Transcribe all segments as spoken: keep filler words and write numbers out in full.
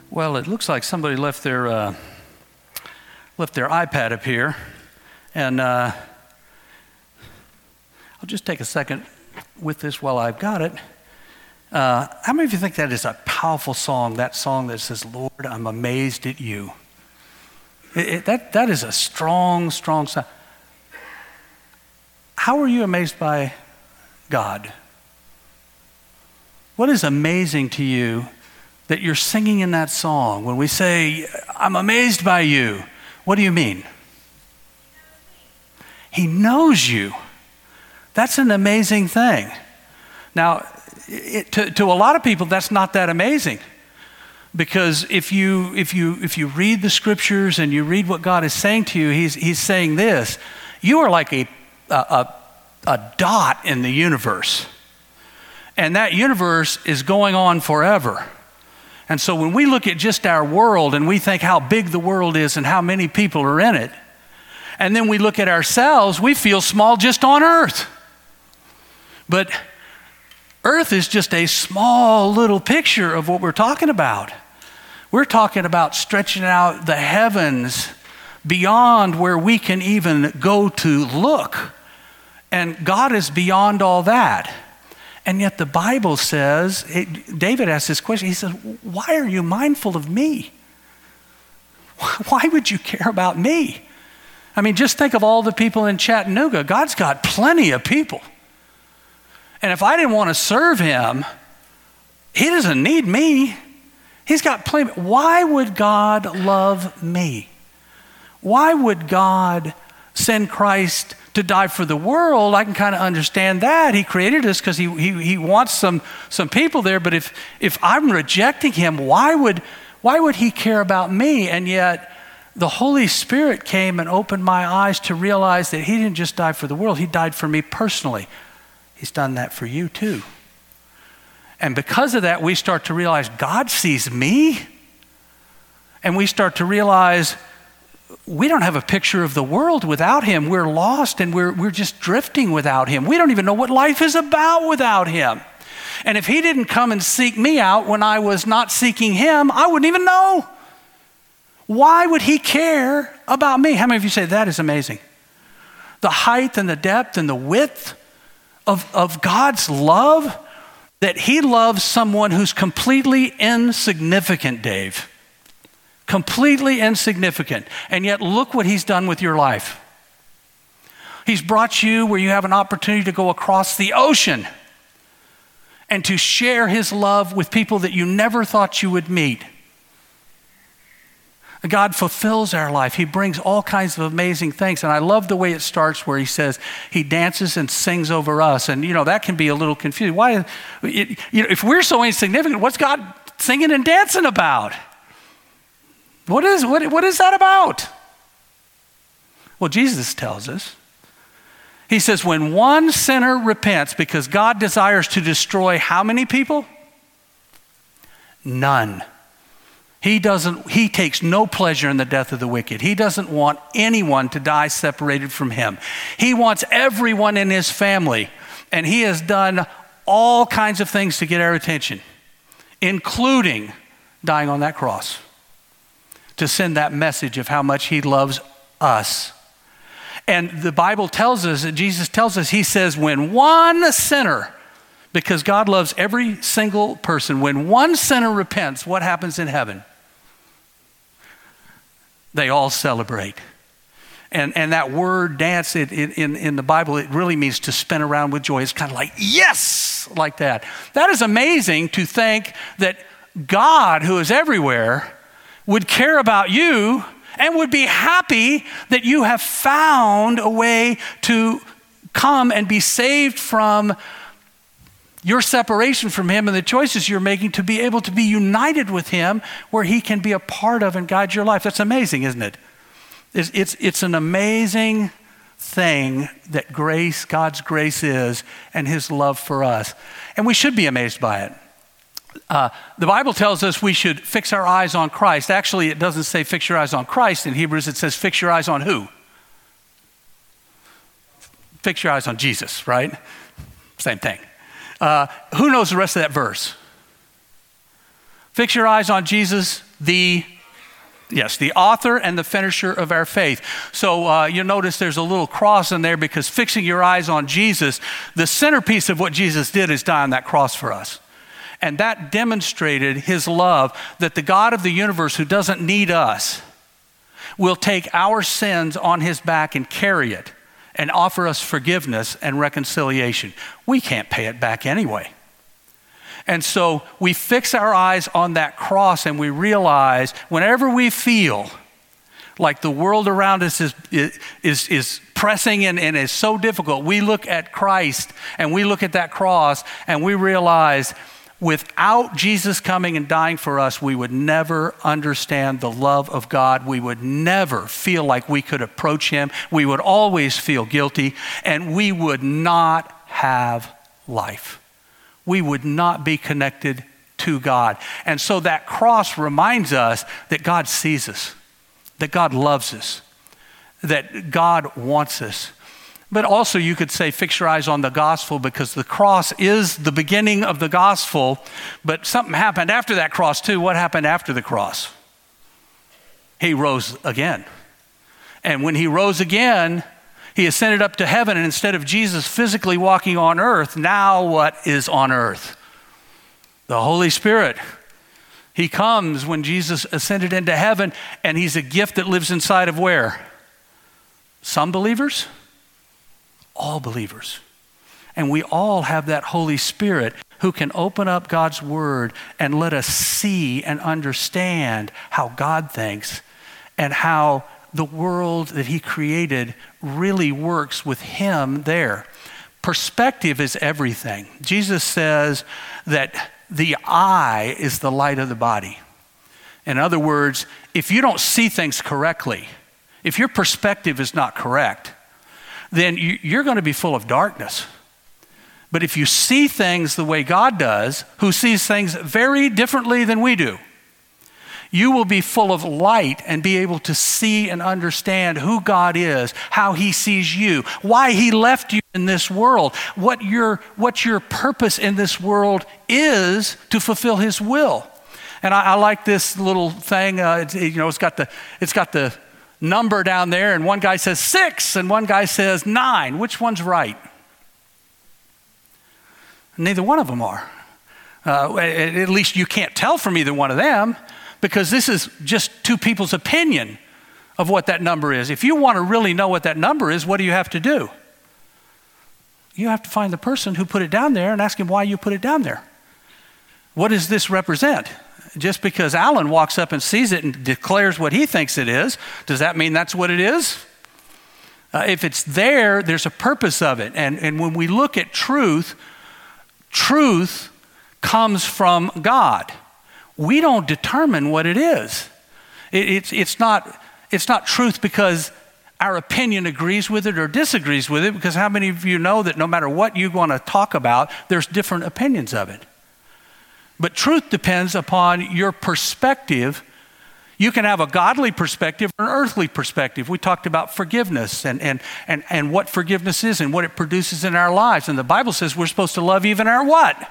Well, it looks like somebody left their uh, left their iPad up here, and uh, I'll just take a second with this while I've got it. Uh, how many of you think that is a powerful song? That song that says, "Lord, I'm amazed at you." It, it, that that is a strong, strong song. How are you amazed by God? What is amazing to you that you're singing in that song? When we say, "I'm amazed by you," what do you mean? He knows you. That's an amazing thing. Now, it, to, to a lot of people, that's not that amazing, because if you if you if you read the scriptures and you read what God is saying to you, He's He's saying this: you are like a a, a dot in the universe, and that universe is going on forever. And so when we look at just our world and we think how big the world is and how many people are in it, and then we look at ourselves, we feel small just on earth. But earth is just a small little picture of what we're talking about. We're talking about stretching out the heavens beyond where we can even go to look. And God is beyond all that. And yet the Bible says, it, David asked this question, he says, why are you mindful of me? Why would you care about me? I mean, just think of all the people in Chattanooga. God's got plenty of people. And if I didn't want to serve him, he doesn't need me. He's got plenty. Why would God love me? Why would God send Christ to die for the world? I can kind of understand that. He created us because he, he he wants some some people there. But if if I'm rejecting him, why would why would he care about me? And yet the Holy Spirit came and opened my eyes to realize that he didn't just die for the world. He died for me personally. He's done that for you too. And because of that, we start to realize God sees me. And we start to realize we don't have a picture of the world without him. We're lost and we're, we're just drifting without him. We don't even know what life is about without him. And if he didn't come and seek me out when I was not seeking him, I wouldn't even know. Why would he care about me? How many of you say that is amazing? The height and the depth and the width Of, of God's love, that he loves someone who's completely insignificant, Dave. Completely insignificant. And yet look what he's done with your life. He's brought you where you have an opportunity to go across the ocean and to share his love with people that you never thought you would meet. God fulfills our life. He brings all kinds of amazing things. And I love the way it starts where he says he dances and sings over us. And, you know, that can be a little confusing. Why, it, you know, if we're so insignificant, what's God singing and dancing about? What is, what, what is that about? Well, Jesus tells us. He says, when one sinner repents, because God desires to destroy how many people? None. He doesn't, he takes no pleasure in the death of the wicked. He doesn't want anyone to die separated from him. He wants everyone in his family. And he has done all kinds of things to get our attention, including dying on that cross to send that message of how much he loves us. And the Bible tells us, and Jesus tells us, he says, when one sinner, because God loves every single person, when one sinner repents, what happens in heaven? They all celebrate. And and that word dance it, it, in, in the Bible, it really means to spin around with joy. It's kind of like, yes, like that. That is amazing to think that God, who is everywhere, would care about you and would be happy that you have found a way to come and be saved from your separation from him and the choices you're making to be able to be united with him where he can be a part of and guide your life. That's amazing, isn't it? It's, it's, it's an amazing thing that grace, God's grace is, and his love for us. And we should be amazed by it. Uh, the Bible tells us we should fix our eyes on Christ. Actually, it doesn't say fix your eyes on Christ. In Hebrews, it says fix your eyes on who? Fix your eyes on Jesus, right? Same thing. Uh, who knows the rest of that verse? Fix your eyes on Jesus the Yes, the author and the finisher of our faith. So uh, you'll notice there's a little cross in there because fixing your eyes on Jesus, the centerpiece of what Jesus did is die on that cross for us. And that demonstrated his love, that the God of the universe, who doesn't need us, will take our sins on his back and carry it and offer us forgiveness and reconciliation. We can't pay it back anyway. And so we fix our eyes on that cross and we realize whenever we feel like the world around us is, is, is pressing in and is so difficult, we look at Christ and we look at that cross and we realize without Jesus coming and dying for us, we would never understand the love of God. We would never feel like we could approach him. We would always feel guilty and we would not have life. We would not be connected to God. And so that cross reminds us that God sees us, that God loves us, that God wants us. But also you could say fix your eyes on the gospel, because the cross is the beginning of the gospel, but something happened after that cross too. What happened after the cross? He rose again. And when he rose again, he ascended up to heaven, and instead of Jesus physically walking on earth, now what is on earth? The Holy Spirit. He comes when Jesus ascended into heaven, and he's a gift that lives inside of where? Some believers? All believers. And we all have that Holy Spirit who can open up God's word and let us see and understand how God thinks and how the world that he created really works with him there. Perspective is everything. Jesus says that the eye is the light of the body. In other words, if you don't see things correctly, if your perspective is not correct, then you're going to be full of darkness. But if you see things the way God does, who sees things very differently than we do, you will be full of light and be able to see and understand who God is, how he sees you, why he left you in this world, what your, what your purpose in this world is to fulfill his will. And I, I like this little thing. Uh, it's, you know, it's got the, it's got the number down there, and one guy says six, and one guy says nine. Which one's right? Neither one of them are. Uh, at least you can't tell from either one of them, because this is just two people's opinion of what that number is. If you want to really know what that number is, what do you have to do? You have to find the person who put it down there and ask him why you put it down there. What does this represent? Just because Alan walks up and sees it and declares what he thinks it is, does that mean that's what it is? Uh, if it's there, there's a purpose of it. And, and when we look at truth, truth comes from God. We don't determine what it is. It, it's, it's, not, it's not truth because our opinion agrees with it or disagrees with it, because how many of you know that no matter what you want to talk about, there's different opinions of it? But truth depends upon your perspective. You can have a godly perspective or an earthly perspective. We talked about forgiveness and, and, and, and what forgiveness is and what it produces in our lives. And the Bible says we're supposed to love even our what?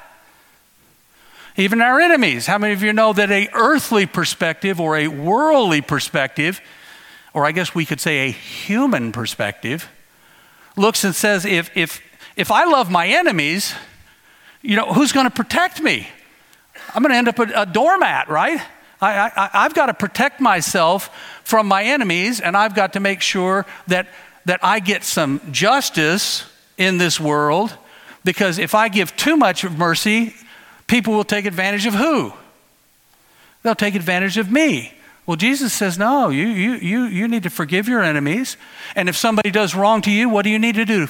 Even our enemies. How many of you know that a earthly perspective or a worldly perspective, or I guess we could say a human perspective, looks and says, if, if, if I love my enemies, you know, who's going to protect me? I'm going to end up a, a doormat, right? I, I, I've got to protect myself from my enemies, and I've got to make sure that, that I get some justice in this world, because if I give too much of mercy, people will take advantage of who? They'll take advantage of me. Well, Jesus says, no, you, you, you, you need to forgive your enemies. And if somebody does wrong to you, what do you need to do?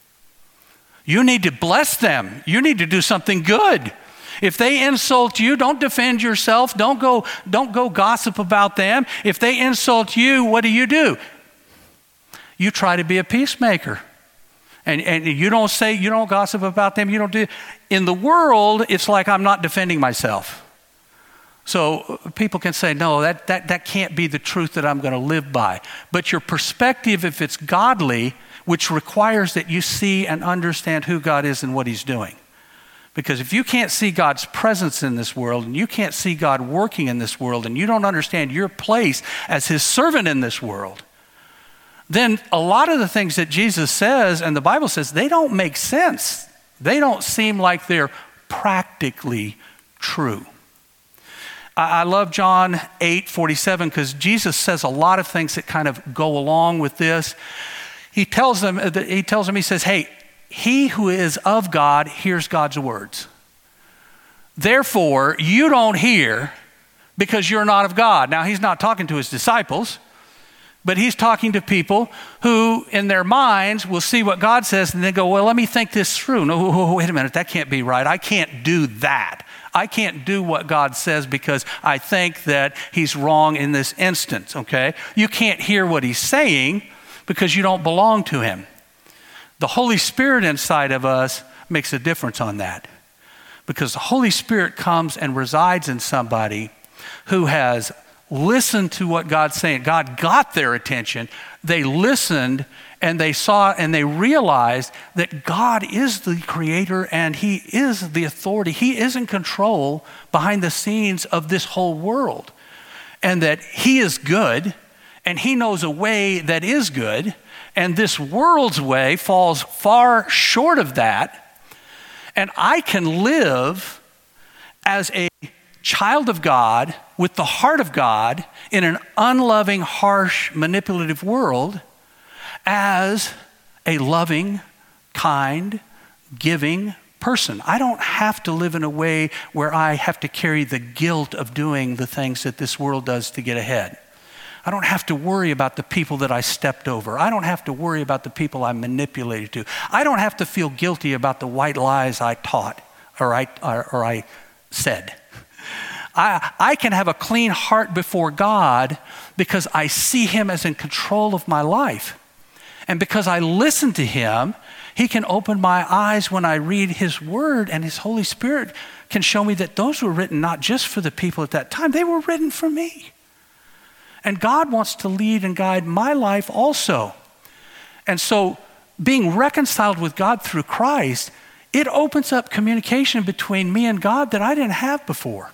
You need to bless them. You need to do something good. If they insult you, don't defend yourself. Don't go, don't go gossip about them. If they insult you, what do you do? You try to be a peacemaker. And, and you don't say, you don't gossip about them. You don't do. In the world, it's like I'm not defending myself. So people can say, no, that, that, that can't be the truth that I'm going to live by. But your perspective, if it's godly, which requires that you see and understand who God is and what he's doing. Because if you can't see God's presence in this world, and you can't see God working in this world, and you don't understand your place as his servant in this world, then a lot of the things that Jesus says and the Bible says, they don't make sense. They don't seem like they're practically true. I love John eight forty-seven because Jesus says a lot of things that kind of go along with this. He tells them, he tells them, he says, hey, he who is of God hears God's words. Therefore, you don't hear because you're not of God. Now, he's not talking to his disciples, but he's talking to people who in their minds will see what God says and then go, well, let me think this through. No, wait a minute, that can't be right. I can't do that. I can't do what God says because I think that he's wrong in this instance, okay? You can't hear what he's saying because you don't belong to him. The Holy Spirit inside of us makes a difference on that, because the Holy Spirit comes and resides in somebody who has listened to what God's saying. God got their attention. They listened and they saw and they realized that God is the creator and he is the authority. He is in control behind the scenes of this whole world, and that he is good and he knows a way that is good, and this world's way falls far short of that. And I can live as a child of God with the heart of God in an unloving, harsh, manipulative world as a loving, kind, giving person. I don't have to live in a way where I have to carry the guilt of doing the things that this world does to get ahead. I don't have to worry about the people that I stepped over. I don't have to worry about the people I manipulated to. I don't have to feel guilty about the white lies I taught or I, or, or I said. I, I can have a clean heart before God because I see him as in control of my life. And because I listen to him, he can open my eyes when I read his word, and his Holy Spirit can show me that those were written not just for the people at that time, they were written for me. And God wants to lead and guide my life also. And so being reconciled with God through Christ, it opens up communication between me and God that I didn't have before.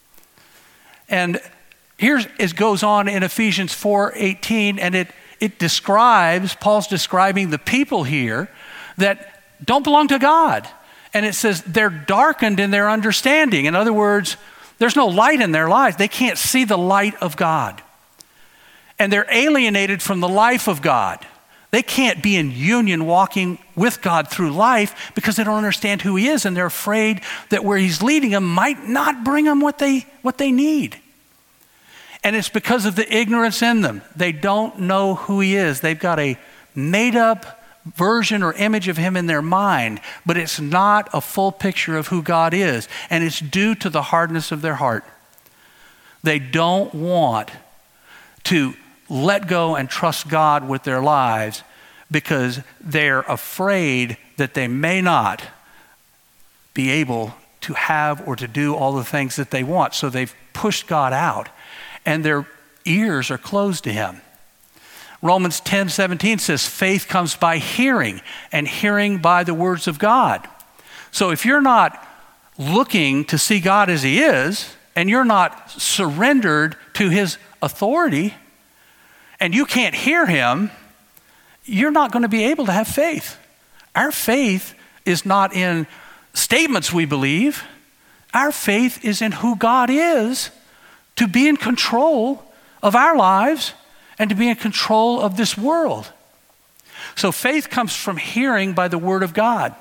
And here it goes on in Ephesians four eighteen, and it, it describes, Paul's describing the people here that don't belong to God. And it says they're darkened in their understanding. In other words, there's no light in their lives. They can't see the light of God. And they're alienated from the life of God. They can't be in union walking with God through life because they don't understand who he is, and they're afraid that where he's leading them might not bring them what they, what they need. And it's because of the ignorance in them. They don't know who he is. They've got a made up version or image of him in their mind, but it's not a full picture of who God is. And it's due to the hardness of their heart. They don't want to let go and trust God with their lives because they're afraid that they may not be able to have or to do all the things that they want. So they've pushed God out and their ears are closed to him. Romans ten seventeen says faith comes by hearing, and hearing by the words of God. So if you're not looking to see God as he is, and you're not surrendered to his authority, and you can't hear him, you're not going to be able to have faith. Our faith is not in statements we believe. Our faith is in who God is, to be in control of our lives and to be in control of this world. So faith comes from hearing by the word of God.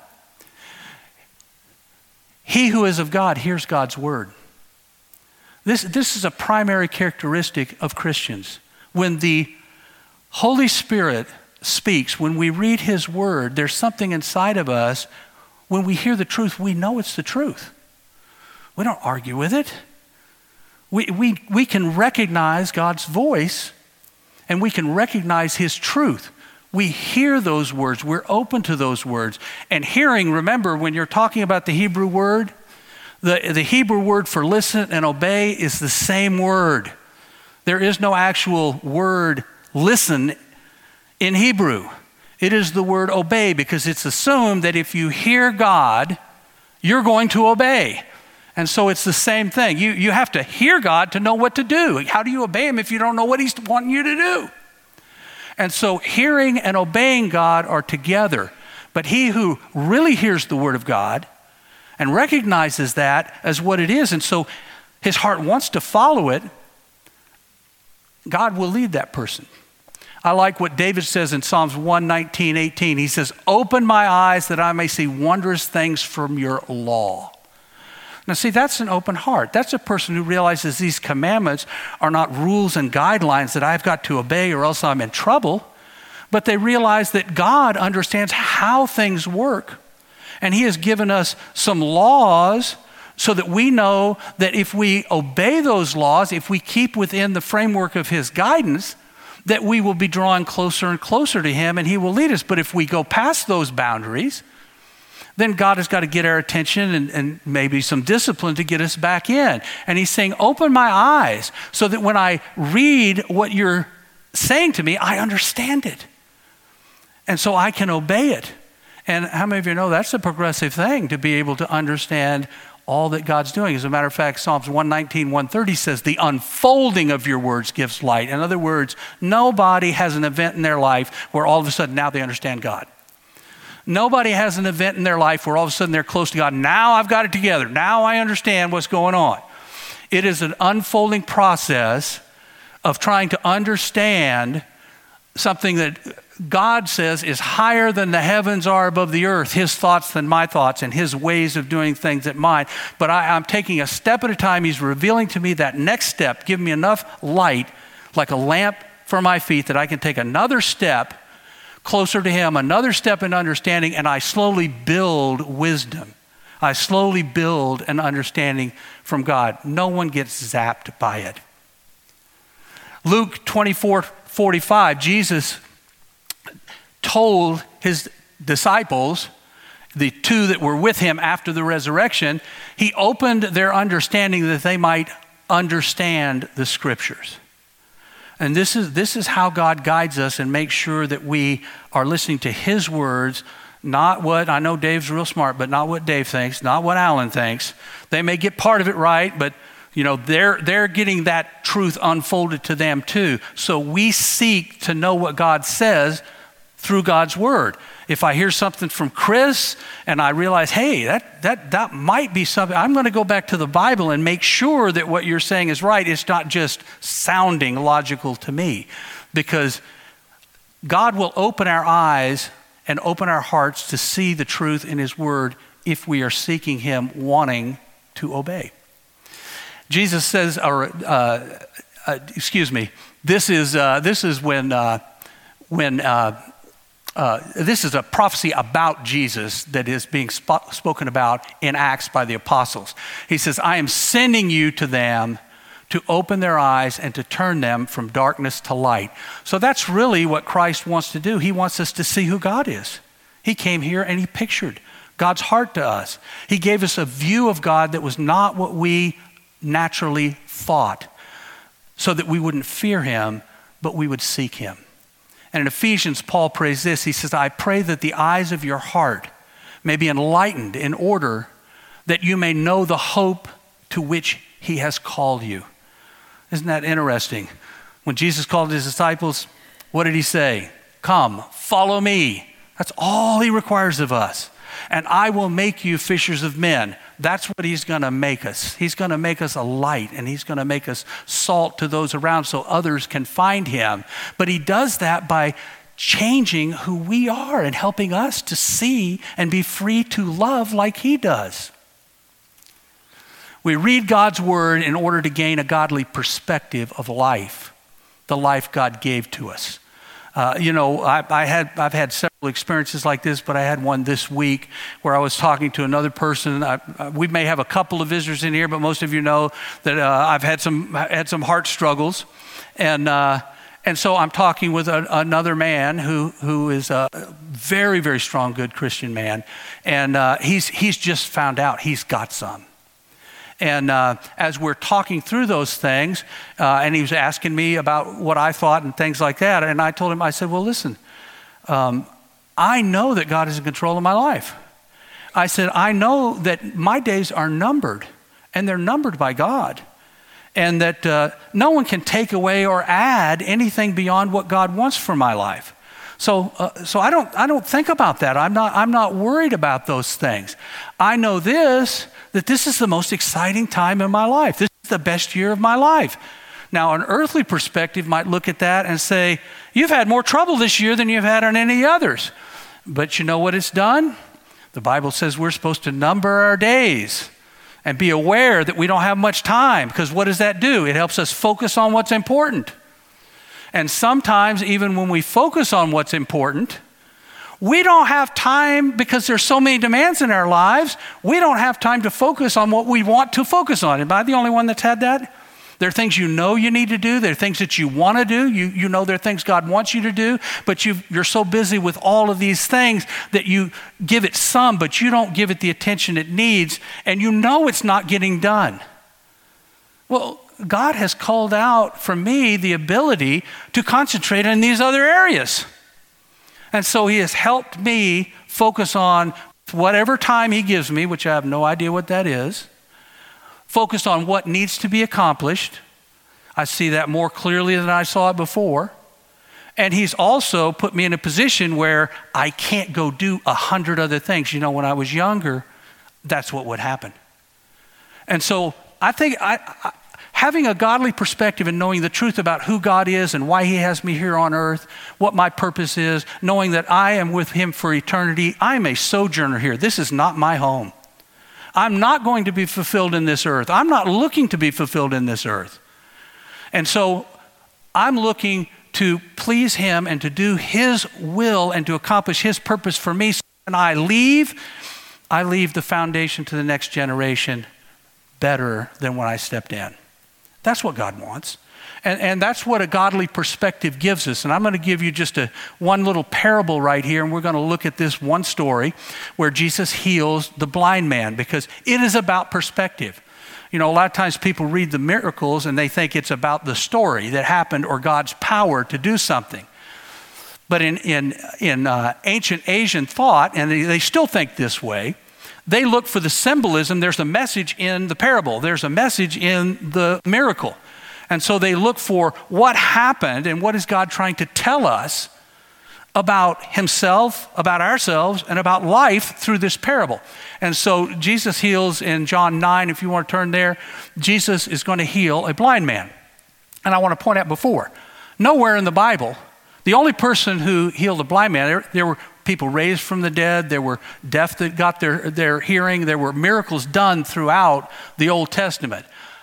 He who is of God hears God's word. This, this is a primary characteristic of Christians. When the Holy Spirit speaks, when we read his word, there's something inside of us. When we hear the truth, we know it's the truth. We don't argue with it. We, we, we can recognize God's voice, and we can recognize his truth. We hear those words. We're open to those words. And hearing, remember, when you're talking about the Hebrew word, the, the Hebrew word for listen and obey is the same word. There is no actual word listen in Hebrew. It is the word obey, because it's assumed that if you hear God you're going to obey. And so it's the same thing. You, you have to hear God to know what to do. How do you obey him if you don't know what he's wanting you to do? And so hearing and obeying God are together. But he who really hears the word of God and recognizes that as what it is, and so his heart wants to follow it, God will lead that person. I like what David says in Psalms one nineteen, eighteen. He says, open my eyes that I may see wondrous things from your law. Now see, that's an open heart. That's a person who realizes these commandments are not rules and guidelines that I've got to obey or else I'm in trouble, but they realize that God understands how things work. And he has given us some laws so that we know that if we obey those laws, if we keep within the framework of his guidance, that we will be drawing closer and closer to him and he will lead us. But if we go past those boundaries, then God has got to get our attention and, and maybe some discipline to get us back in. And he's saying, open my eyes so that when I read what you're saying to me, I understand it. And so I can obey it. And how many of you know that's a progressive thing to be able to understand all that God's doing? As a matter of fact, Psalms one nineteen, one thirty says, the unfolding of your words gives light. In other words, nobody has an event in their life where all of a sudden now they understand God. Nobody has an event in their life where all of a sudden they're close to God. Now I've got it together. Now I understand what's going on. It is an unfolding process of trying to understand something that God says is higher than the heavens are above the earth, his thoughts than my thoughts, and his ways of doing things than mine. But I, I'm taking a step at a time. He's revealing to me that next step, give me enough light, like a lamp for my feet, that I can take another step closer to him, another step in understanding, and I slowly build wisdom. I slowly build an understanding from God. No one gets zapped by it. Luke twenty-four forty-five, Jesus told his disciples, the two that were with him after the resurrection, he opened their understanding that they might understand the scriptures. And this is, this is how God guides us and makes sure that we are listening to his words, not what, I know Dave's real smart, but not what Dave thinks, not what Alan thinks. They may get part of it right, but you know, they're, they're getting that truth unfolded to them too. So we seek to know what God says through God's word. If I hear something from Chris and I realize, hey, that that that might be something, I'm going to go back to the Bible and make sure that what you're saying is right. It's not just sounding logical to me, because God will open our eyes and open our hearts to see the truth in his word if we are seeking him, wanting to obey. Jesus says, or uh, uh, excuse me, this is uh, this is when uh, when. Uh, Uh, this is a prophecy about Jesus that is being sp- spoken about in Acts by the apostles. He says, I am sending you to them to open their eyes and to turn them from darkness to light. So that's really what Christ wants to do. He wants us to see who God is. He came here and he pictured God's heart to us. He gave us a view of God that was not what we naturally thought, so that we wouldn't fear him, but we would seek him. And in Ephesians, Paul prays this. He says, I pray that the eyes of your heart may be enlightened in order that you may know the hope to which he has called you. Isn't that interesting? When Jesus called his disciples, what did he say? Come, follow me. That's all he requires of us. And I will make you fishers of men. That's what he's going to make us. He's going to make us a light, and he's going to make us salt to those around so others can find him. But he does that by changing who we are and helping us to see and be free to love like he does. We read God's word in order to gain a godly perspective of life, the life God gave to us. Uh, you know, I, I had, I've had several experiences like this, but I had one this week where I was talking to another person. I, uh, we may have a couple of visitors in here, but most of you know that uh, I've had some had some heart struggles, and uh, and so I'm talking with a, another man who who is a very very strong, good Christian man, and uh, he's he's just found out he's got some. And uh, as we're talking through those things, uh, and he was asking me about what I thought and things like that, and I told him, I said, well, listen, um, I know that God is in control of my life. I said, I know that my days are numbered, and they're numbered by God, and that uh, no one can take away or add anything beyond what God wants for my life. So, uh, so I don't, I don't think about that. I'm not, I'm not worried about those things. I know this, that this is the most exciting time in my life. This is the best year of my life. Now, an earthly perspective might look at that and say, you've had more trouble this year than you've had on any others. But you know what it's done? The Bible says we're supposed to number our days and be aware that we don't have much time, because what does that do? It helps us focus on what's important. And sometimes, even when we focus on what's important, we don't have time, because there's so many demands in our lives, we don't have time to focus on what we want to focus on. Am I the only one that's had that? There are things you know you need to do. There are things that you want to do. You, you know there are things God wants you to do, but you you're so busy with all of these things that you give it some, but you don't give it the attention it needs, and you know it's not getting done. Well, God has called out for me the ability to concentrate in these other areas. And so he has helped me focus on whatever time he gives me, which I have no idea what that is, focus on what needs to be accomplished. I see that more clearly than I saw it before. And he's also put me in a position where I can't go do a hundred other things. You know, when I was younger, that's what would happen. And so I think I, I having a godly perspective and knowing the truth about who God is and why he has me here on earth, what my purpose is, knowing that I am with him for eternity. I'm a sojourner here. This is not my home. I'm not going to be fulfilled in this earth. I'm not looking to be fulfilled in this earth. And so I'm looking to please him and to do his will and to accomplish his purpose for me. So when I leave, I leave the foundation to the next generation better than when I stepped in. That's what God wants. And, and that's what a godly perspective gives us. And I'm going to give you just a one little parable right here, and we're going to look at this one story where Jesus heals the blind man, because it is about perspective. You know, a lot of times people read the miracles and they think it's about the story that happened or God's power to do something. But in, in, in uh, ancient Asian thought, and they, they still think this way, they look for the symbolism. There's a message in the parable. There's a message in the miracle. And so they look for what happened and what is God trying to tell us about himself, about ourselves, and about life through this parable. And so Jesus heals in John nine, if you want to turn there. Jesus is going to heal a blind man. And I want to point out before, nowhere in the Bible, the only person who healed a blind man, there, there were people raised from the dead, there were deaf that got their, their hearing, there were miracles done throughout the Old Testament.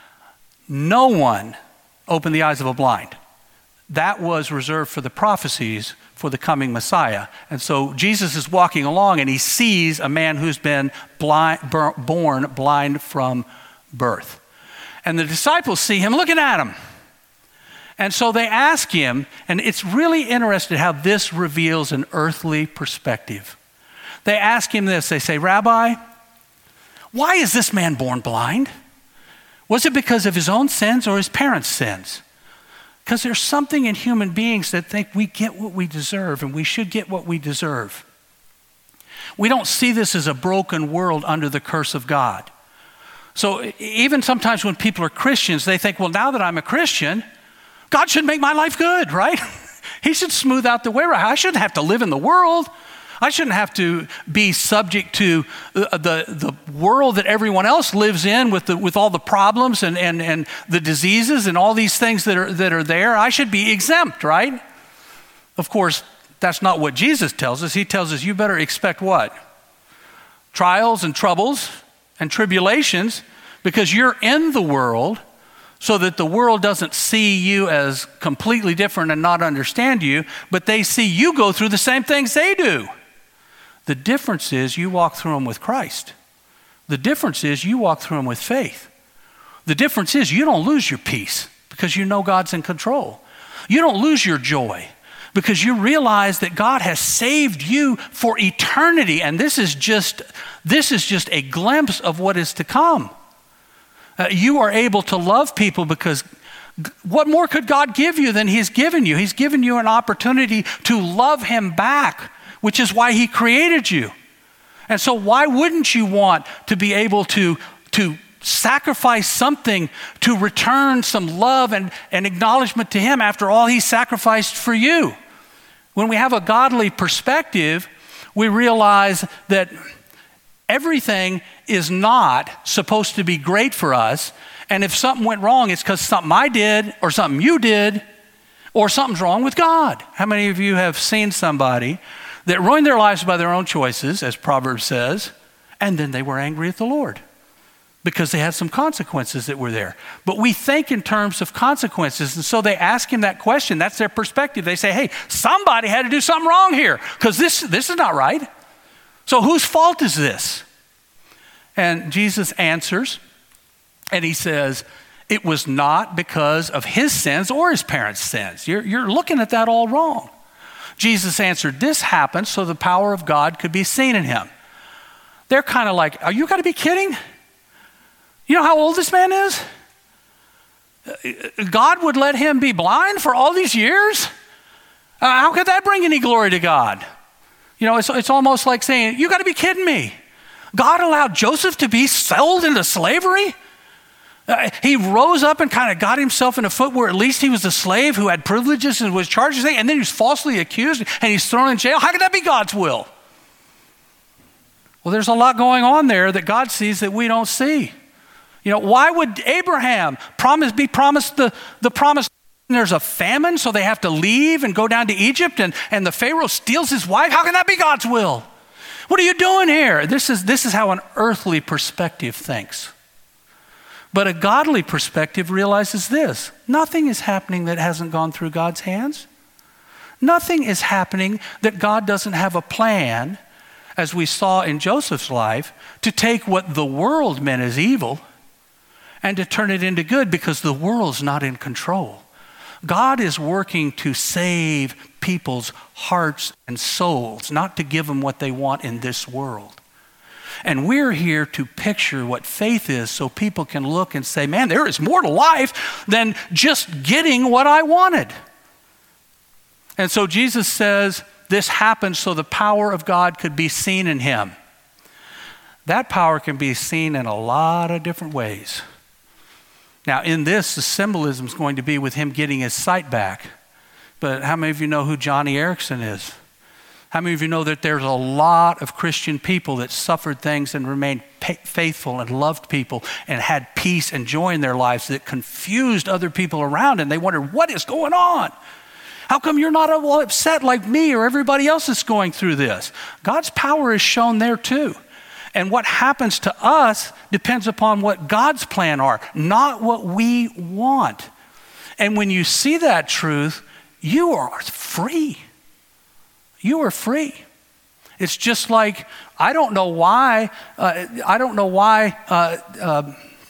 No one opened the eyes of a blind. That was reserved for the prophecies for the coming Messiah. And so Jesus is walking along and he sees a man who's been blind, born blind from birth. And the disciples see him looking at him. And so they ask him, and it's really interesting how this reveals an earthly perspective. They ask him this, they say, Rabbi, why is this man born blind? Was it because of his own sins or his parents' sins? Because there's something in human beings that think we get what we deserve and we should get what we deserve. We don't see this as a broken world under the curse of God. So even sometimes when people are Christians, they think, well, now that I'm a Christian, God should make my life good, right? He should smooth out the way. I shouldn't have to live in the world. I shouldn't have to be subject to the, the, the world that everyone else lives in with, the, with all the problems and, and, and the diseases and all these things that are, that are there. I should be exempt, right? Of course, that's not what Jesus tells us. He tells us you better expect what? Trials and troubles and tribulations, because you're in the world, so that the world doesn't see you as completely different and not understand you, but they see you go through the same things they do. The difference is you walk through them with Christ. The difference is you walk through them with faith. The difference is you don't lose your peace because you know God's in control. You don't lose your joy because you realize that God has saved you for eternity, and this is just, this is just a glimpse of what is to come. Uh, you are able to love people because g- what more could God give you than he's given you? He's given you an opportunity to love him back, which is why he created you. And so why wouldn't you want to be able to, to sacrifice something to return some love and, and acknowledgement to him after all he sacrificed for you? When we have a godly perspective, we realize that everything is not supposed to be great for us. And if something went wrong, it's because something I did or something you did or something's wrong with God. How many of you have seen somebody that ruined their lives by their own choices, as Proverbs says, and then they were angry at the Lord because they had some consequences that were there? But we think in terms of consequences, and so they ask him that question. That's their perspective. They say, hey, somebody had to do something wrong here because this, this is not right. So whose fault is this? And Jesus answers, and he says, it was not because of his sins or his parents' sins. You're, you're looking at that all wrong. Jesus answered, this happened so the power of God could be seen in him. They're kind of like, are you got to be kidding? You know how old this man is? God would let him be blind for all these years? Uh, how could that bring any glory to God? You know, it's, it's almost like saying, you got to be kidding me. God allowed Joseph to be sold into slavery? Uh, he rose up and kind of got himself in a foot where at least he was a slave who had privileges and was charged, and then he was falsely accused and he's thrown in jail. How could that be God's will? Well, there's a lot going on there that God sees that we don't see. You know, why would Abraham promise, be promised the, the promise? There's a famine, so they have to leave and go down to Egypt, and, and the Pharaoh steals his wife. How can that be God's will? What are you doing here? This is, this is how an earthly perspective thinks. But a godly perspective realizes this: nothing is happening that hasn't gone through God's hands. Nothing is happening that God doesn't have a plan, as we saw in Joseph's life, to take what the world meant as evil and to turn it into good, because the world's not in control. God is working to save people's hearts and souls, not to give them what they want in this world. And we're here to picture what faith is so people can look and say, man, there is more to life than just getting what I wanted. And so Jesus says this happened so the power of God could be seen in him. That power can be seen in a lot of different ways. Now, in this, the symbolism is going to be with him getting his sight back. But how many of you know who Johnny Erickson is? How many of you know that there's a lot of Christian people that suffered things and remained faithful and loved people and had peace and joy in their lives that confused other people around, and they wondered, what is going on? How come you're not all upset like me or everybody else is going through this? God's power is shown there too. And what happens to us depends upon what God's plan are, not what we want. And when you see that truth, you are free. You are free. It's just like, I don't know why, uh, I don't know why uh, uh,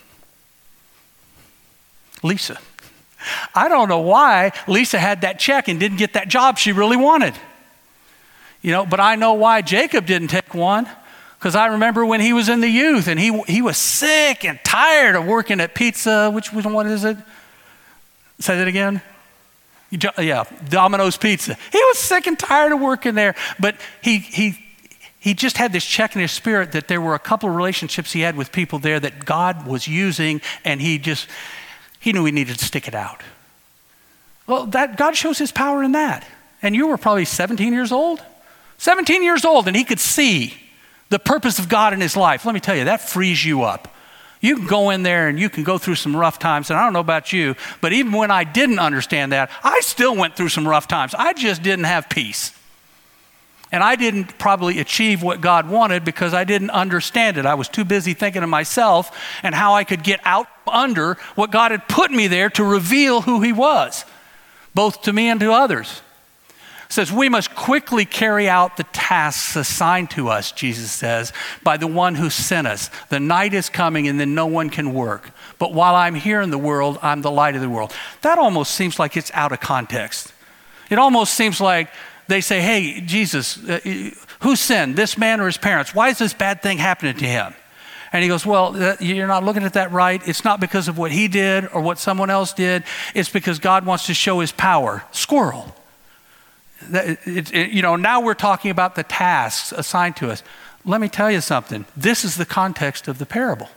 Lisa. I don't know why Lisa had that check and didn't get that job she really wanted. You know, but I know why Jacob didn't take one. Because I remember when he was in the youth and he he was sick and tired of working at pizza, which, which one is it? Say that again? Yeah, Domino's Pizza. He was sick and tired of working there, but he he he just had this check in his spirit that there were a couple of relationships he had with people there that God was using, and he just, he knew he needed to stick it out. Well, that God shows his power in that. And you were probably seventeen years old? seventeen years old, and he could see the purpose of God in his life. Let me tell you, that frees you up. You can go in there and you can go through some rough times. And I don't know about you, but even when I didn't understand that, I still went through some rough times. I just didn't have peace. And I didn't probably achieve what God wanted because I didn't understand it. I was too busy thinking of myself and how I could get out under what God had put me there to reveal who he was, both to me and to others. It says, we must quickly carry out the tasks assigned to us, Jesus says, by the one who sent us. The night is coming and then no one can work. But while I'm here in the world, I'm the light of the world. That almost seems like it's out of context. It almost seems like they say, hey, Jesus, uh, who sinned, this man or his parents? Why is this bad thing happening to him? And he goes, well, that, you're not looking at that right. It's not because of what he did or what someone else did. It's because God wants to show his power. Squirrel. It, it, it, you know, now we're talking about the tasks assigned to us. let me tell you something. This is the context of the parable.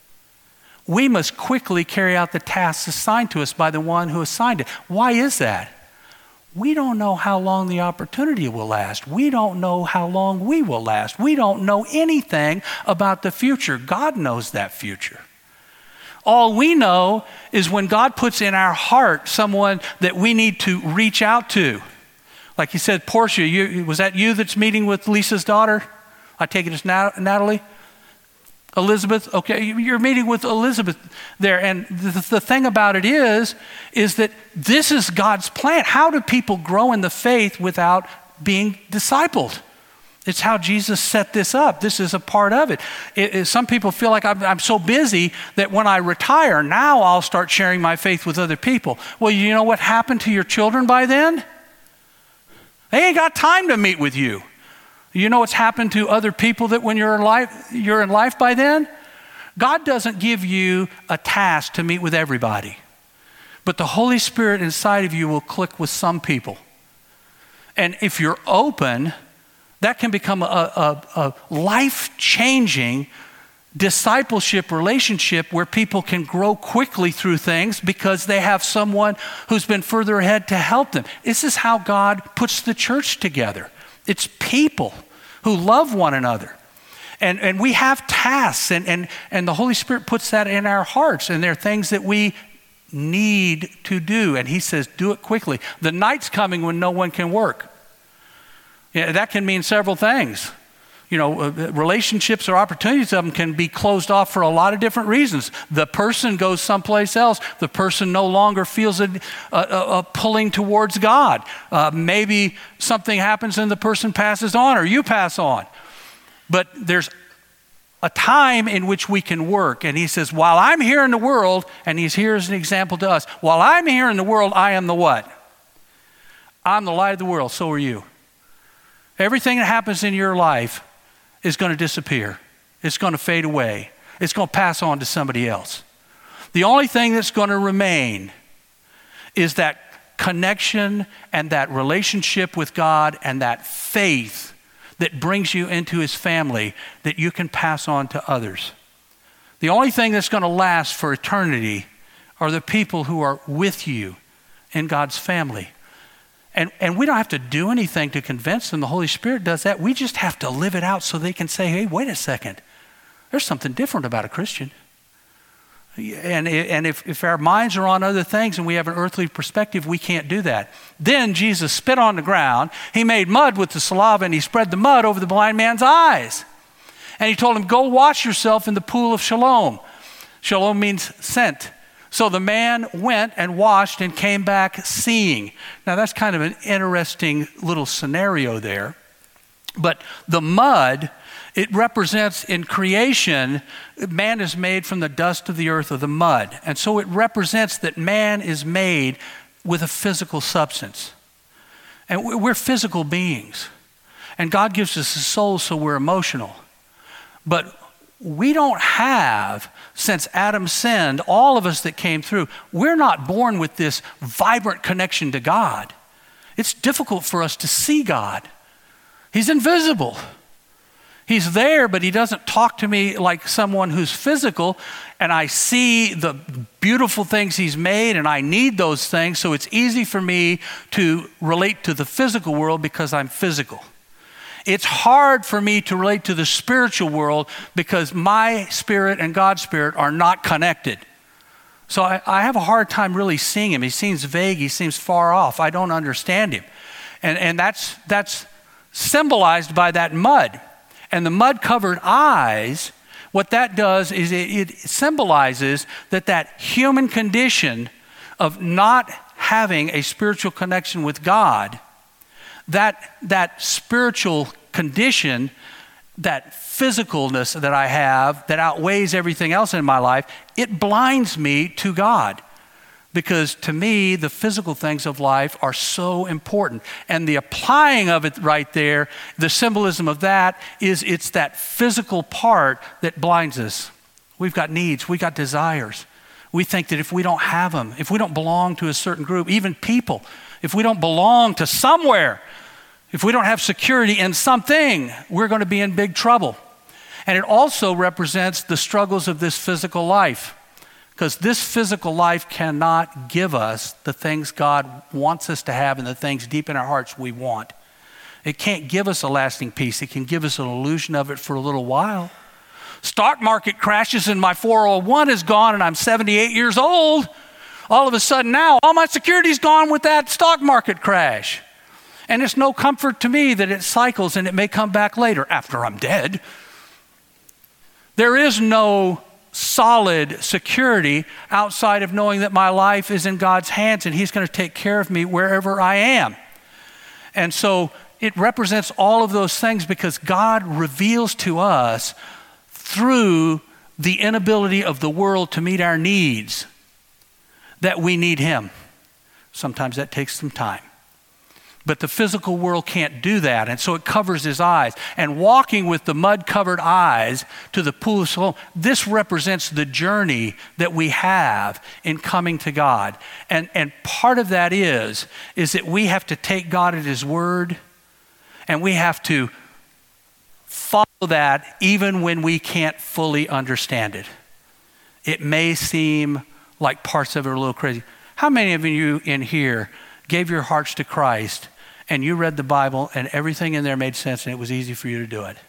We must quickly carry out the tasks assigned to us by the one who assigned it. Why is that? We don't know how long the opportunity will last. We don't know how long we will last. We don't know anything about the future. God knows that future. All we know is when God puts in our heart someone that we need to reach out to. Like he said, Portia, you, was that you that's meeting with Lisa's daughter? I take it it's Natalie? Elizabeth? Okay, you're meeting with Elizabeth there. And the, the thing about it is, is that this is God's plan. How do people grow in the faith without being discipled? It's how Jesus set this up. This is a part of it. it, it some people feel like I'm, I'm so busy that when I retire, now I'll start sharing my faith with other people. Well, you know what happened to your children by then? They ain't got time to meet with you. You know what's happened to other people that when you're in life, you're in life by then? God doesn't give you a task to meet with everybody. But the Holy Spirit inside of you will click with some people. And if you're open, that can become a, a, a life-changing discipleship relationship where people can grow quickly through things because they have someone who's been further ahead to help them. This is how God puts the church together. It's people who love one another. And, and we have tasks, and, and, and the Holy Spirit puts that in our hearts, and there are things that we need to do. And he says, do it quickly. The night's coming when no one can work. Yeah, that can mean several things. You know, relationships or opportunities of them can be closed off for a lot of different reasons. The person goes someplace else. The person no longer feels a, a, a pulling towards God. Uh, maybe something happens and the person passes on, or you pass on. But there's a time in which we can work. And he says, while I'm here in the world, and he's here as an example to us, while I'm here in the world, I am the what? I'm the light of the world, so are you. Everything that happens in your life is going to disappear. It's going to fade away. It's going to pass on to somebody else. The only thing that's going to remain is that connection and that relationship with God and that faith that brings you into his family that you can pass on to others. The only thing that's going to last for eternity are the people who are with you in God's family. And, and we don't have to do anything to convince them. The Holy Spirit does that. We just have to live it out so they can say, hey, wait a second. There's something different about a Christian. And, and if, if our minds are on other things and we have an earthly perspective, we can't do that. Then Jesus spit on the ground. He made mud with the saliva and he spread the mud over the blind man's eyes. And he told him, go wash yourself in the pool of Siloam. Siloam means sent. So the man went and washed and came back seeing. Now that's kind of an interesting little scenario there. But the mud, it represents in creation, man is made from the dust of the earth or the mud. And so it represents that man is made with a physical substance. And we're physical beings. And God gives us a soul so we're emotional. But we don't have, since Adam sinned, all of us that came through, we're not born with this vibrant connection to God. It's difficult for us to see God. He's invisible. He's there, but he doesn't talk to me like someone who's physical, and I see the beautiful things he's made, and I need those things, so it's easy for me to relate to the physical world because I'm physical. It's hard for me to relate to the spiritual world because my spirit and God's spirit are not connected. So I, I have a hard time really seeing him. He seems vague. He seems far off. I don't understand him. And, and that's, that's symbolized by that mud. And the mud-covered eyes, what that does is it, it symbolizes that that human condition of not having a spiritual connection with God, that, that spiritual condition, that physicalness that I have that outweighs everything else in my life, it blinds me to God. Because to me, the physical things of life are so important. And the applying of it right there, the symbolism of that is it's that physical part that blinds us. We've got needs, we've got desires. We think that if we don't have them, if we don't belong to a certain group, even people, if we don't belong to somewhere, if we don't have security in something, we're going to be in big trouble. And it also represents the struggles of this physical life, because this physical life cannot give us the things God wants us to have and the things deep in our hearts we want. It can't give us a lasting peace. It can give us an illusion of it for a little while. Stock market crashes and my four oh one is gone and I'm seventy-eight years old. All of a sudden now, all my security's gone with that stock market crash. And it's no comfort to me that it cycles and it may come back later after I'm dead. There is no solid security outside of knowing that my life is in God's hands and He's going to take care of me wherever I am. And so it represents all of those things because God reveals to us through the inability of the world to meet our needs that we need Him. Sometimes that takes some time. But the physical world can't do that, and so it covers His eyes. And walking with the mud-covered eyes to the pool of Siloam, this represents the journey that we have in coming to God. And, and part of that is, is that we have to take God at His word, and we have to follow that even when we can't fully understand it. It may seem like parts of it are a little crazy. How many of you in here gave your hearts to Christ and you read the Bible and everything in there made sense and it was easy for you to do it?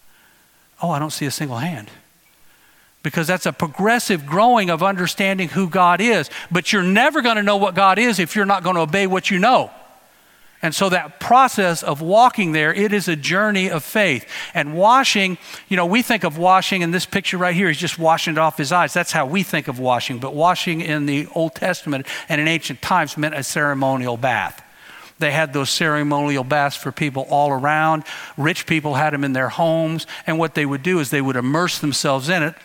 Oh, I don't see a single hand. Because that's a progressive growing of understanding who God is. But you're never going to know what God is if you're not going to obey what you know. And so that process of walking there, it is a journey of faith. And washing, you know, we think of washing, and this picture right here is just washing it off his eyes. That's how we think of washing. But washing in the Old Testament and in ancient times meant a ceremonial bath. They had those ceremonial baths for people all around. Rich people had them in their homes. And what they would do is they would immerse themselves in it.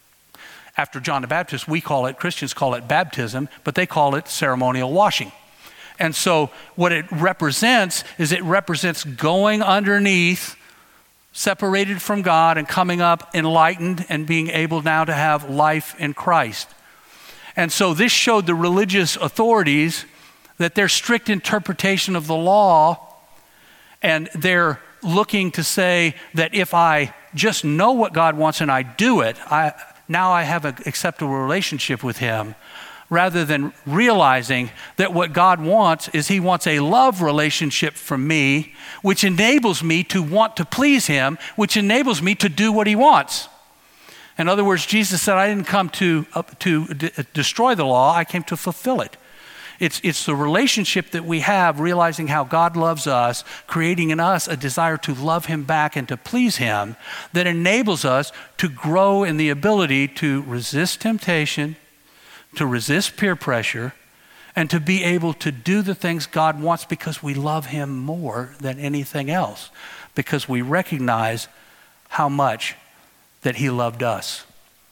After John the Baptist, we call it, Christians call it baptism, but they call it ceremonial washing. And so what it represents is it represents going underneath, separated from God and coming up enlightened and being able now to have life in Christ. And so this showed the religious authorities that their strict interpretation of the law, and they're looking to say that if I just know what God wants and I do it, I, now I have an acceptable relationship with Him, rather than realizing that what God wants is He wants a love relationship from me, which enables me to want to please Him, which enables me to do what He wants. In other words, Jesus said, I didn't come to, uh, to d- destroy the law, I came to fulfill it. It's, it's the relationship that we have, realizing how God loves us, creating in us a desire to love Him back and to please Him, that enables us to grow in the ability to resist temptation, to resist peer pressure, and to be able to do the things God wants because we love Him more than anything else, because we recognize how much that He loved us.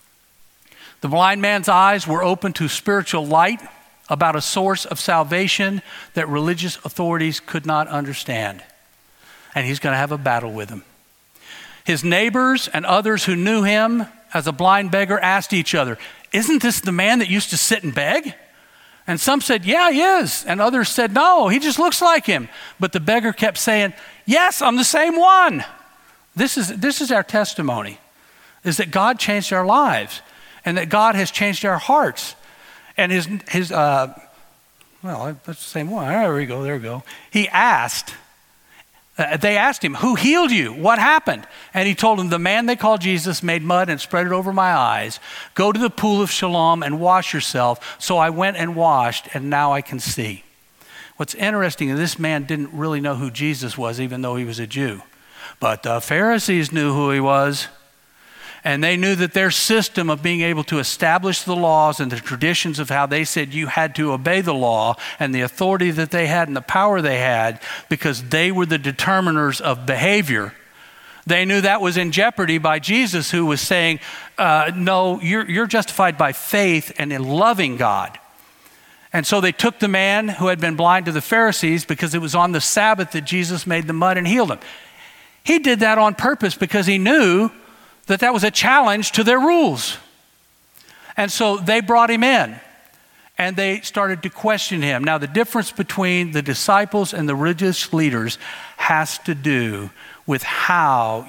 The blind man's eyes were open to spiritual light about a source of salvation that religious authorities could not understand. And he's going to have a battle with him. His neighbors and others who knew him as a blind beggar asked each other, isn't this the man that used to sit and beg? And some said, yeah, he is. And others said, no, he just looks like him. But the beggar kept saying, yes, I'm the same one. This is, this is our testimony, is that God changed our lives and that God has changed our hearts. And his, his uh, well, that's the same one. There we go, there we go. He asked, uh, they asked him, who healed you? What happened? And he told them, the man they called Jesus made mud and spread it over my eyes. Go to the pool of Siloam and wash yourself. So I went and washed, and now I can see. What's interesting is this man didn't really know who Jesus was, even though he was a Jew. But the Pharisees knew who he was. And they knew that their system of being able to establish the laws and the traditions of how they said you had to obey the law and the authority that they had and the power they had, because they were the determiners of behavior. They knew that was in jeopardy by Jesus, who was saying, uh, no, you're, you're justified by faith and in loving God. And so they took the man who had been blind to the Pharisees because it was on the Sabbath that Jesus made the mud and healed him. He did that on purpose because he knew that that was a challenge to their rules. And so they brought him in and they started to question him. Now, the difference between the disciples and the religious leaders has to do with how you're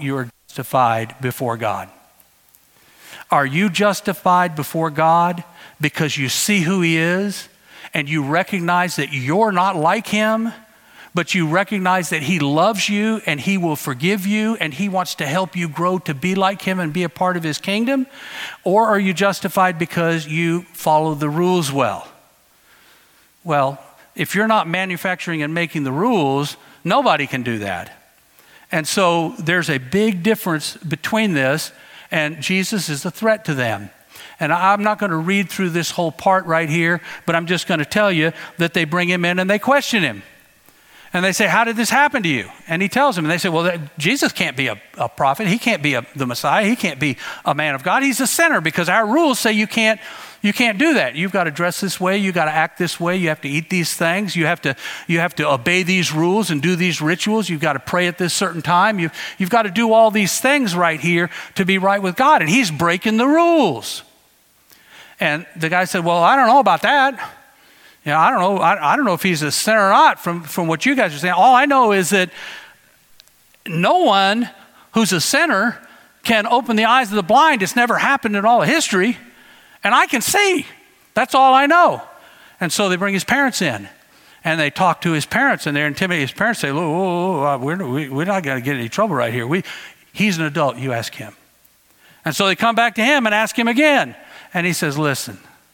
justified before God? Are you justified before God because you see who he is and you recognize that you're not like him, but you recognize that he loves you and he will forgive you and he wants to help you grow to be like him and be a part of his kingdom? Or are you justified because you follow the rules well? Well, if you're not manufacturing and making the rules, nobody can do that. And so there's a big difference between this, and Jesus is a threat to them. And I'm not going to read through this whole part right here, but I'm just going to tell you that they bring him in and they question him. And they say, how did this happen to you? And he tells them, and they say, well, that, Jesus can't be a, a prophet. He can't be a, the Messiah. He can't be a man of God. He's a sinner because our rules say you can't, you can't do that. You've got to dress this way. You've got to act this way. You have to eat these things. You have to, you have to obey these rules and do these rituals. You've got to pray at this certain time. You've, you've got to do all these things right here to be right with God. And he's breaking the rules. And the guy said, well, I don't know about that. You know, I don't know. I, I don't know if he's a sinner or not from, from what you guys are saying. All I know is that no one who's a sinner can open the eyes of the blind. It's never happened in all of history. And I can see. That's all I know. And so they bring his parents in. And they talk to his parents. And they're intimidating. His parents say, whoa, whoa, whoa, we're, we're not going to get any trouble right here. We, he's an adult. You ask him. And so they come back to him and ask him again. And he says, listen.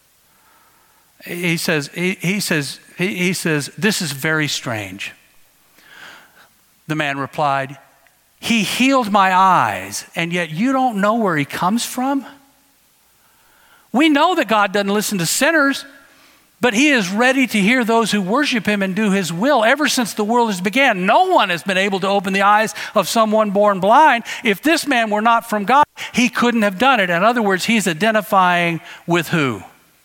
He says, he, he says, he, he says, this is very strange. The man replied, he healed my eyes, and yet you don't know where he comes from? We know that God doesn't listen to sinners, but he is ready to hear those who worship him and do his will. Ever since the world has began, no one has been able to open the eyes of someone born blind. If this man were not from God, he couldn't have done it. In other words, he's identifying with who?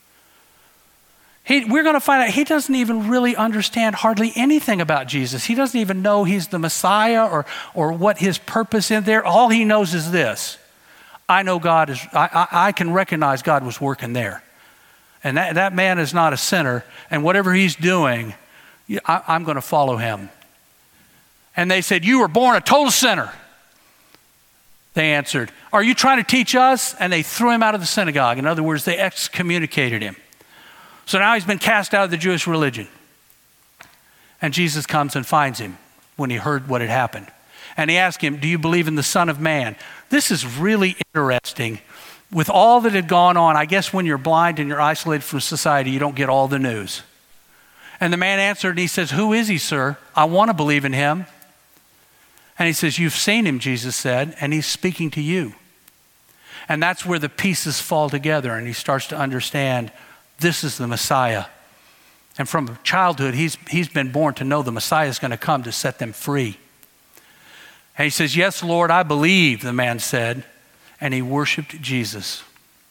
He, we're going to find out he doesn't even really understand hardly anything about Jesus. He doesn't even know he's the Messiah or, or what his purpose in there. All he knows is this. I know God is, I, I, I can recognize God was working there. And that, that man is not a sinner. And whatever he's doing, I, I'm going to follow him. And they said, you were born a total sinner. They answered, are you trying to teach us? And they threw him out of the synagogue. In other words, they excommunicated him. So now he's been cast out of the Jewish religion. And Jesus comes and finds him when he heard what had happened. And he asked him, do you believe in the Son of Man? This is really interesting. With all that had gone on, I guess when you're blind and you're isolated from society, you don't get all the news. And the man answered and he says, who is he, sir? I want to believe in him. And he says, you've seen him, Jesus said, and he's speaking to you. And that's where the pieces fall together and he starts to understand this is the Messiah. And from childhood, he's, he's been born to know the Messiah is going to come to set them free. And he says, yes, Lord, I believe, the man said. And he worshiped Jesus.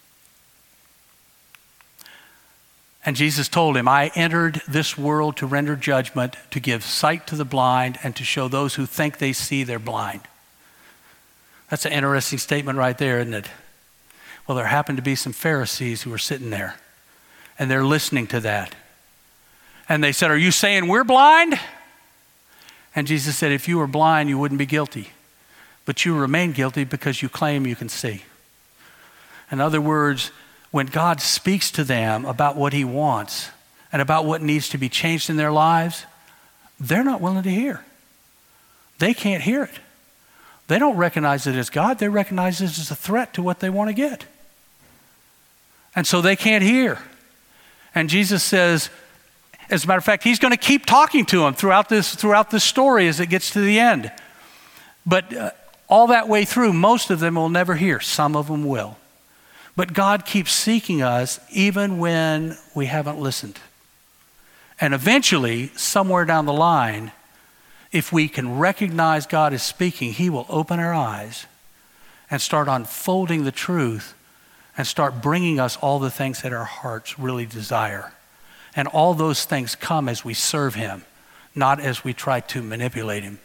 And Jesus told him, I entered this world to render judgment, to give sight to the blind, and to show those who think they see they're blind. That's an interesting statement right there, isn't it? Well, there happened to be some Pharisees who were sitting there. And they're listening to that. And they said, are you saying we're blind? And Jesus said, if you were blind, you wouldn't be guilty. But you remain guilty because you claim you can see. In other words, when God speaks to them about what he wants and about what needs to be changed in their lives, they're not willing to hear. They can't hear it. They don't recognize it as God. They recognize it as a threat to what they want to get. And so they can't hear. And Jesus says, as a matter of fact, he's going to keep talking to them throughout this, throughout this story as it gets to the end. But uh, all that way through, most of them will never hear. Some of them will. But God keeps seeking us even when we haven't listened. And eventually, somewhere down the line, if we can recognize God is speaking, he will open our eyes and start unfolding the truth and start bringing us all the things that our hearts really desire. And all those things come as we serve him, not as we try to manipulate him.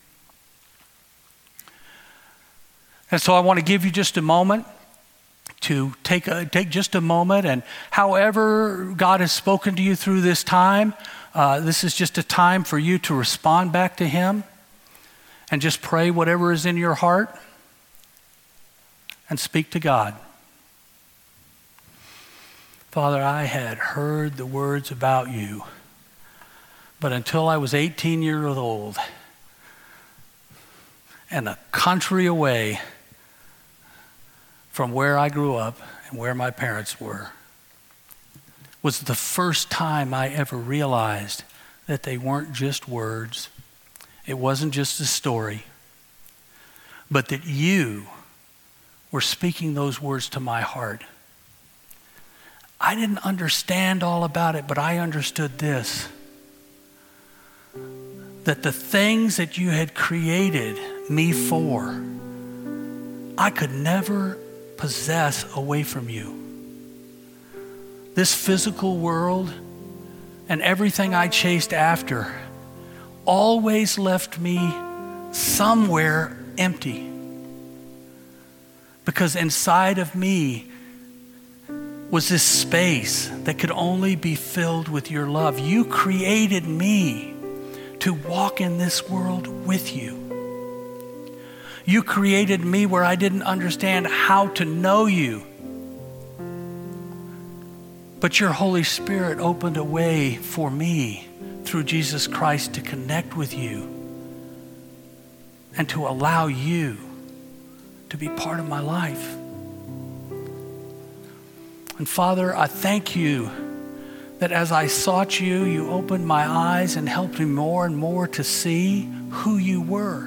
And so I want to give you just a moment to take, a, take just a moment, and however God has spoken to you through this time, uh, this is just a time for you to respond back to him and just pray whatever is in your heart. and speak to God. Father, I had heard the words about you, but until I was eighteen years old and a country away from where I grew up and where my parents were, was the first time I ever realized that they weren't just words. It wasn't just a story, but that you were speaking those words to my heart. I didn't understand all about it, but I understood this, that the things that you had created me for, I could never possess away from you. This physical world and everything I chased after always left me somewhere empty. Because inside of me was this space that could only be filled with your love. You created me to walk in this world with you. You created me where I didn't understand how to know you. But your Holy Spirit opened a way for me through Jesus Christ to connect with you and to allow you to be part of my life. And Father, I thank you that as I sought you, you opened my eyes and helped me more and more to see who you were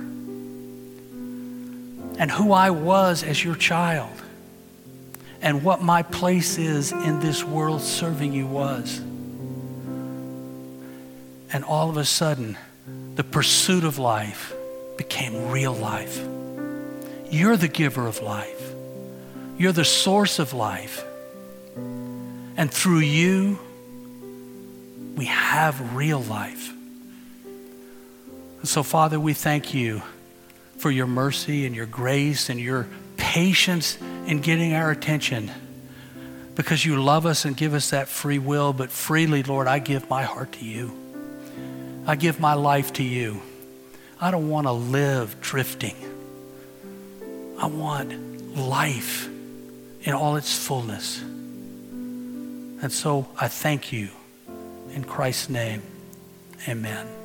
and who I was as your child and what my place is in this world serving you was. And all of a sudden, the pursuit of life became real life. You're the giver of life. You're the source of life. And through you, we have real life. And so, Father, we thank you for your mercy and your grace and your patience in getting our attention, because you love us and give us that free will. But freely, Lord, I give my heart to you. I give my life to you. I don't want to live drifting. I want life in all its fullness. And so I thank you. In Christ's name, amen.